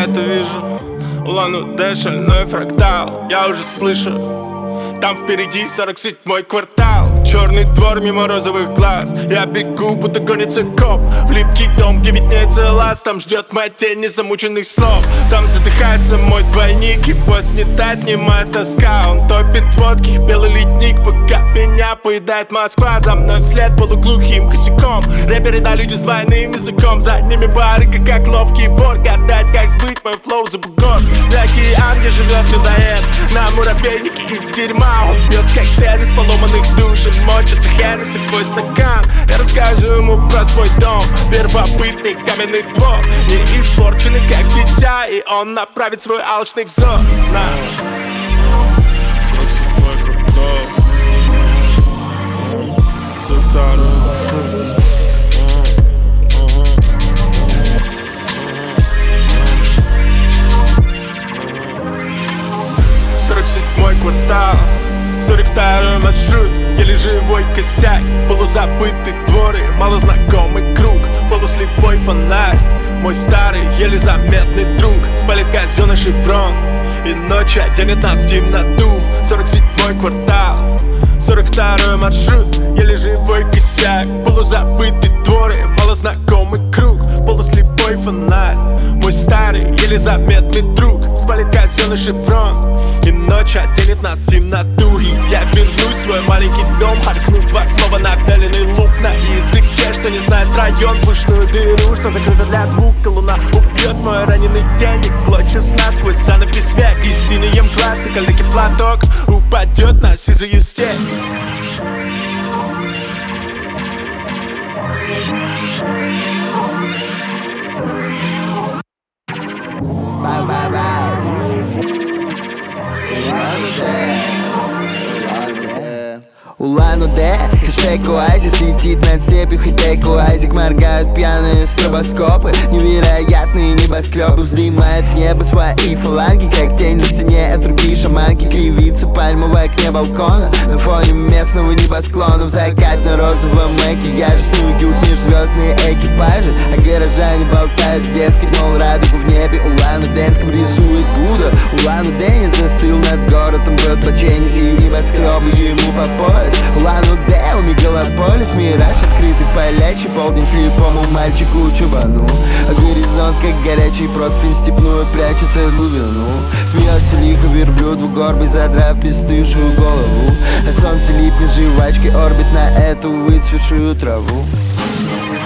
это вижу. Улан-Удэ, шальной фрактал, я уже слышу. Там впереди 47-й квартал, черный двор мимо розовых глаз. Я бегу, будто гонится коп в липкий дом, где виднеется лаз. Там ждет моя тень незамученных слов. Там задыхается мой двойник, его снедает немая тоска. Он топит водки, белый ледник, пока меня поедает Москва. За мной вслед полуглухим косяком рэперы да люди с двойным языком. За ними барыга, как ловкий вор, гадает, как сбыть мой флоу за бугор. За океан, где живет людоед, на муравейнике из дерьма. Он пьет коктейль из поломанных душ и мочится Хеннесси в твой стакан. Я расскажу ему про свой дом, первобытный каменный двор, не испорченный как дитя, и он направит свой алчный взор на 47-й квартал, 47-й квартал, 42-й маршрут, еле живой косяк, полузабытый двор и малознакомый круг, полуслепой фонарь, мой старый, еле заметный друг, спалит казенный шеврон, и ночь оденет нас в темноту. 47-й квартал, 42-й маршрут, еле живой косяк, полузабытый двор и малознакомый круг, полуслепой фонарь, мой старый, еле заметный друг, спалит казенный шеврон, и ночь оденет нас в темноту. И я вернусь в свой маленький дом, харкну два слова на вяленый лук на языке, что не знает район, пушную дыру, что закрыта для звука. Луна убьет мой раненый день, и клочья сна сквозь занавес век, и синий мгла, стекольный платок упадет на сизую степь. Улан-Удэ, хэштег оазис, летит над степью хай-тек уазик. Моргают пьяные стробоскопы, невероятные небоскребы. Вздремает в небо свои фаланги, как тень на стене от руки шаманки. Кривится пальмовое окне балкона на фоне местного небосклона. В закатно-розовом макияже снуют межзвездные экипажи, а горожане болтают дескать, мол, радугу в небе улан-удэнском рисует Будда. Улан-Удэнец застыл над городом, бьет по Ченниси и небоскребу ему по пояс. Улан-Удэ, у мегалополис, мираж открытый, палящий полдень слепому мальчику чубану. А горизонт, как горячий противень степную, прячется в глубину. Смеется лихо верблюд в горбе, задрав бесстыжую голову. А солнце липнет жвачкой, орбит на эту выцветшую траву.